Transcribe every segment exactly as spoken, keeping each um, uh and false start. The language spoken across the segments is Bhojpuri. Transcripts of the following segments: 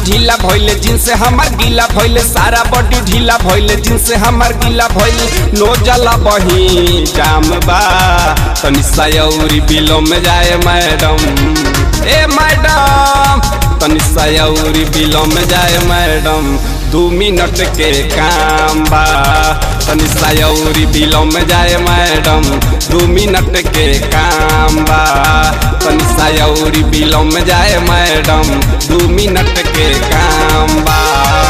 ढीला भइले जिनसे हमार गीला भइले सारा बॉडी ढीला भइले जिनसे हमार गीला भइले नो जला बही जाम बा तनी सयौरी बिलो में जाए मैडम ए मैडम तनी सयौरी बिलो में जाए मैडम दो मिनट के काम बा तनी सयौरी बिलो में जाए मैडम दो मिनट के काम बा तनी सयौरी बिलो में जाए मैडम दो मिनट के काम बा।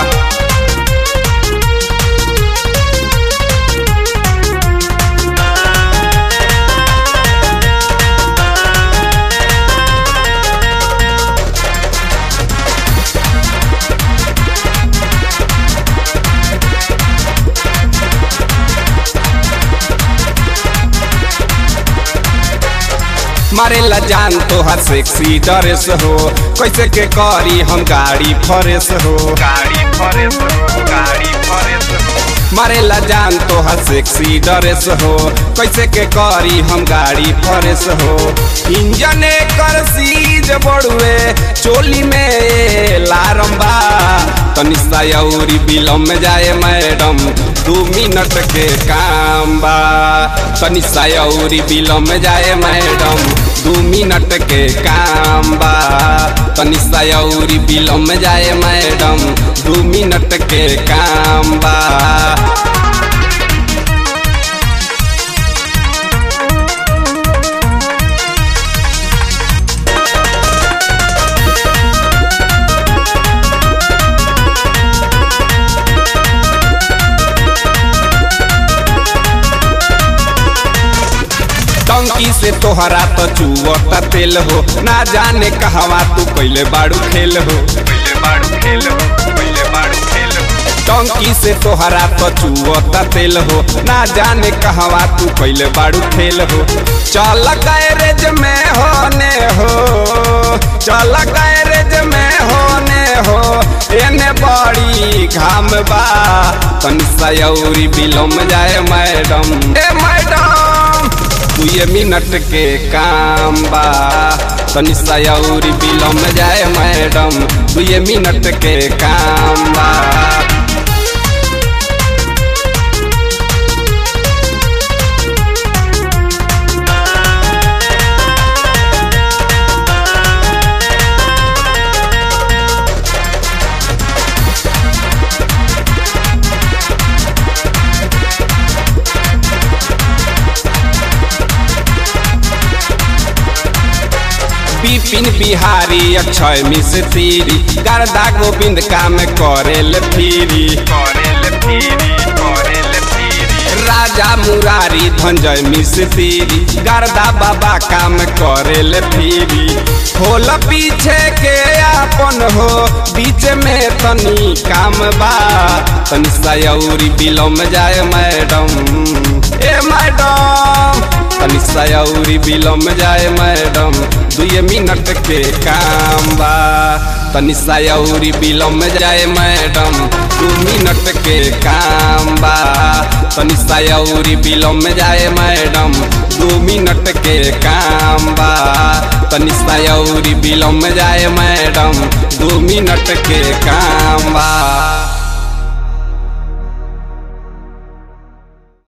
मारेला जान तोहर सेक्सी ड्रेस हो कैसे के करी हम गाड़ी फरेस हो गाड़ी फरेस हो गाड़ी फरेस हो मारेला जान तोहर सेक्सी ड्रेस हो कैसे के करी हम गाड़ी फरेस हो इंजन कर सीज बड़ुए चोली में लारंबा तनी सयौरी बिलो में जाए मैडम दो मिनट के काम बा तनी सयौरी बिलो में जाए मैडम दो मिनट के काम बा तनी सयौरी बिलो में जाए मैडम दो मिनट के काम बा। टंकी से तोहरा तो चुवता तेल हो ना जाने कहवा तू पहले बाड़ू खेल हो पहले बाड़ू खेल हो पहले बाड़ू खेल हो टंकी से तोहरा तो चुवता तेल हो ना जाने कहवा तू पहले बाड़ू खेल हो चल गैरेज में होने हो चल गैरेज में होने हो एने बड़ी घाम बा तनी सयौरी बिलो में जाए मैडम ए मैडम दुए मिनट के काम बा तनी सयौरी बिलो में जाए मैडम दुए मिनट के काम बा। बिपिन बिहारी अक्षय मिस्त्री गर्दा गोविंद काम करेल फिरी करेल फिरी करेल फिरी राजा मुरारी धंजय मिस्त्री गर्दा बाबा काम करेल फिरी खोल पीछे के आपन हो बीच में तनी काम बा तनी सयौरी बिलो में जाए मैडम ए मैडम तनी सयौरी बिलो में जाए मैडम दुए मिनट के काम बा तनी सयौरी बिलो में जाए मैडम दो मिनट के काम बा तनी सयौरी बिलो में जाए मैडम दो मिनट के काम बा तनी सयौरी बिलो में जाए मैडम दो मिनट के काम बा।